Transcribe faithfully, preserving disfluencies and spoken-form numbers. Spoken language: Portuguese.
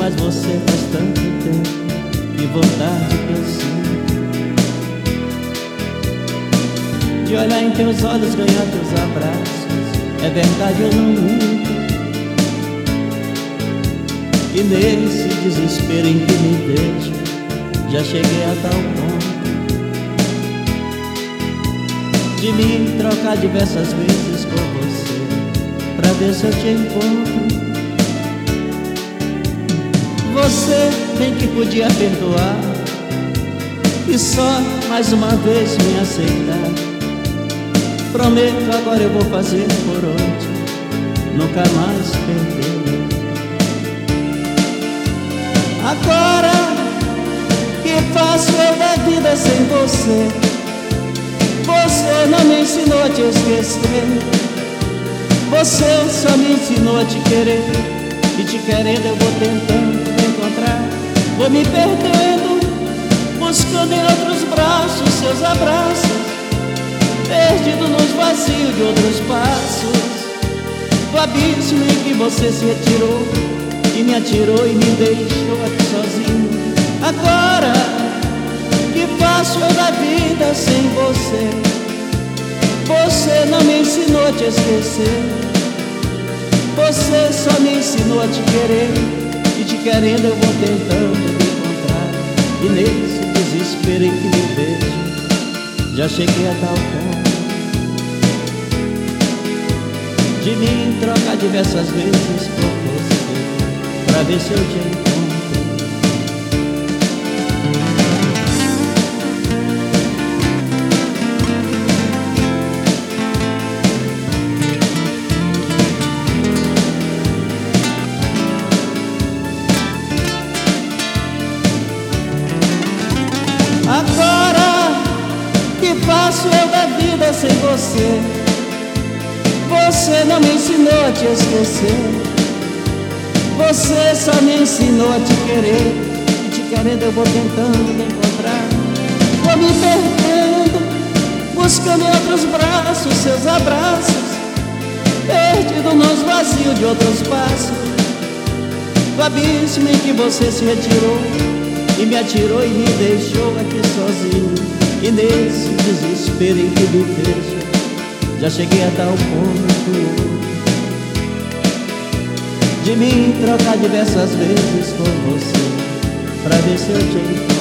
mas você faz tanto tempo. Que vontade que eu sinto de olhar em teus olhos, ganhar teus abraços. É verdade, eu não minto. E nesse desespero em que me deixa, já cheguei a tal ponto de me trocar diversas vezes com você, pra ver se eu te encontro. Você bem que podia perdoar e só mais uma vez me aceitar. Prometo, agora eu vou fazer por onde nunca mais perder. Agora que faço eu da vida sem você? Você não me ensinou a te esquecer. Você só me ensinou a te querer. E te querendo eu vou tentando me encontrar. Vou me perdendo, buscando em outros braços seus abraços, perdido nos vazios de outros passos, do abismo em que você se retirou e me atirou e me deixou aqui sozinho. Agora que faço eu da vida sem você? Você não me ensinou a te esquecer. Você só me ensinou a te querer. E te querendo eu vou tentando me encontrar. E nesse desespero em que me vejo, já cheguei a tal ponto de me trocar diversas vezes por você, pra ver se eu te encontro. Agora que faço eu da vida sem você? Você não me ensinou a te esquecer. Você só me ensinou a te querer. E te querendo eu vou tentando me encontrar. Vou me perdendo, buscando em outros braços seus abraços, perdido nos vazios de outros passos, do abismo em que você se retirou e me atirou e me deixou aqui sozinho. E nesse desespero em que me vejo, já cheguei a tal ponto de me trocar diversas vezes com você, pra ver se eu te encontro.